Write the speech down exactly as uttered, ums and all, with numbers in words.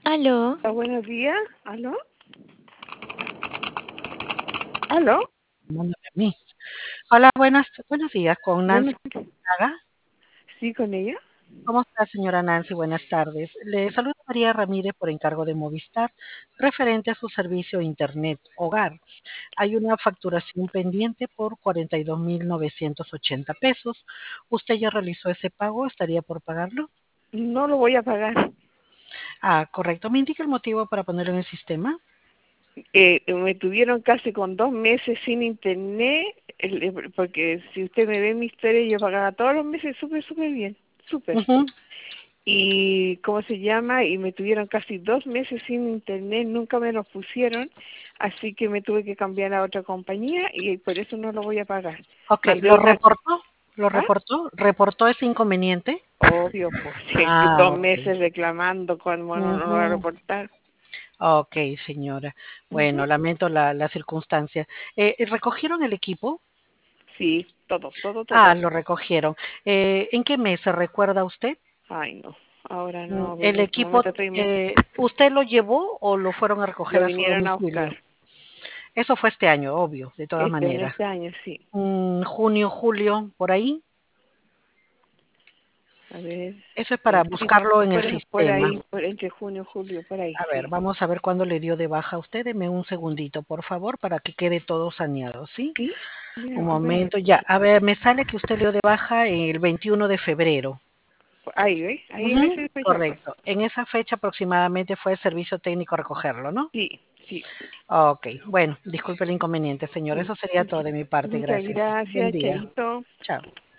Aló. Ah, buenos días. ¿Aló? ¿Aló? Mándame a mí. Hola, buenas, buenos días, con Nancy Buenos Naga. ¿Sí, con ella? ¿Cómo está, señora Nancy? Buenas tardes. Le saluda María Ramírez por encargo de Movistar, referente a su servicio de Internet Hogar. Hay una facturación pendiente por cuarenta y dos mil novecientos ochenta pesos. ¿Usted ya realizó ese pago? ¿Estaría por pagarlo? No lo voy a pagar. Ah, correcto. ¿Me indica el motivo para ponerlo en el sistema? Eh, me tuvieron casi con dos meses sin internet, el- el- porque si usted me ve mi historia, yo pagaba todos los meses súper, súper bien, súper. Ujú. Y, ¿cómo se llama? Y me tuvieron casi dos meses sin internet, nunca me lo pusieron, así que me tuve que cambiar a otra compañía y por eso no lo voy a pagar. Ok, Mandé ¿lo una... reportó? ¿Lo ¿Ah? reportó? ¿Reportó ese inconveniente? Obvio, pues, si Ah, dos ok. meses reclamando, cuando no, no lo voy a Ujú. reportar. Ok, señora. Ujú. Bueno, lamento la, la circunstancia. Eh, eh, ¿recogieron el equipo? Sí, todo, todo, Ah, todo. lo recogieron. Eh, ¿en qué mes se recuerda usted? Ay, no, ahora Mm, no, ¿El en este equipo, momento estoy... me- eh, usted lo llevó o lo fueron a recoger Lo a su vinieron a domicilio? buscar. Eso fue este año, obvio, de todas Este, en maneras. este año, sí. Mm, junio, julio, por ahí. A ver, Eso es para eh, sí, buscarlo en el por, por sistema. ahí, por entre junio y julio, por ahí, A ver, sí. vamos a ver cuándo le dio de baja a usted. Deme un segundito, por favor, para que quede todo saneado, ¿sí? ¿Sí? Un Mira, a ver, momento, ya. A ver, me sale que usted le dio de baja el veintiuno de febrero. ahí, ¿ves? Ahí en Ujú, esa fecha fue. correcto. En esa fecha aproximadamente fue el servicio técnico a recogerlo, ¿no? Sí, sí. Ok, bueno, disculpe el inconveniente, señor. Mm, Eso sería todo Muchas, de mi parte. muchas Gracias. Buen gracias, día. Chaito. Chao.